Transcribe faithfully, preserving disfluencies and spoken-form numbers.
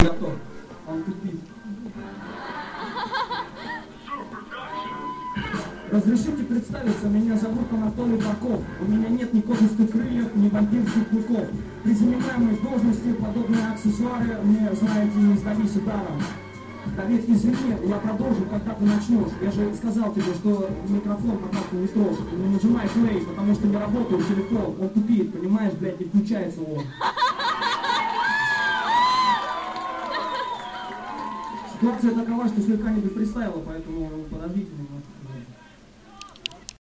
готов. Он тупит. Разрешите представиться, меня зовут Анатолий Баков. У меня нет ни кожистых крыльев, ни вампирских клыков. При занимаемой должности подобные аксессуары мне, знаете, не сдались ударом. Да ведь извини, я продолжу, когда ты начнешь. Я же сказал тебе, что микрофон пока ты не трожь. Не нажимай плей, потому что не работает телефон. Он тупит, понимаешь, блядь, не включается он. Ситуация такова, что слегка не фристайла, поэтому подождите немного.